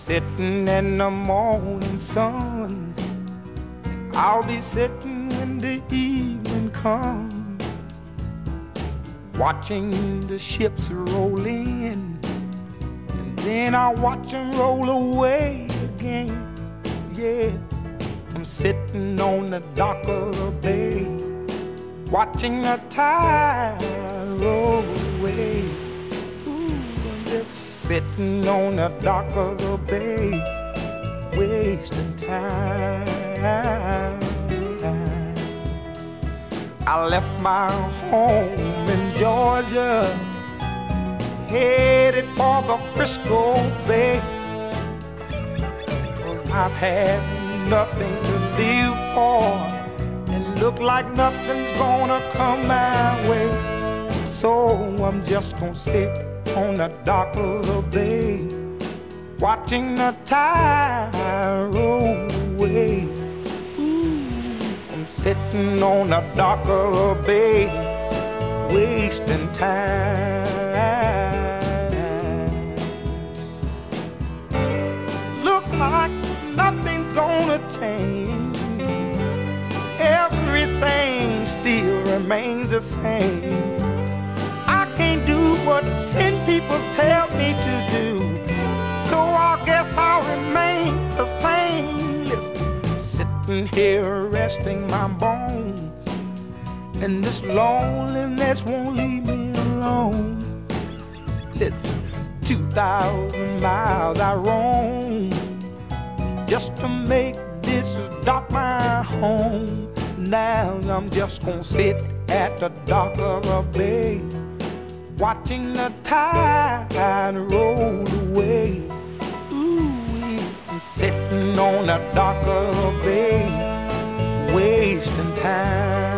sitting in the morning sun. I'll be sitting when the evening comes, watching the ships roll in, and then I'll watch them roll away again. Yeah, I'm sitting on the dock of the bay, watching the tide roll away. Ooh, I'm just sitting on the dock of the bay, wasting time. I left my home in Georgia, headed for the Frisco Bay, 'cause I've had nothing to live for, and look like nothing's gonna come my way. So I'm just gonna sit on the dock of the bay, watching the tide roll away. Ooh, I'm sitting on the dock of the bay, wasting time. Look like nothing's gonna change, everything still remains the same. I can't do what 10 people tell me to do, so I guess I'll remain the same. Listen, sitting here resting my bones, and this loneliness won't leave me alone. Listen, 2,000 miles I roam just to make this dock my home. Now I'm just gonna sit at the dock of the bay, watching the tide roll away. Ooh, I'm sitting on the dock of the bay, wasting time.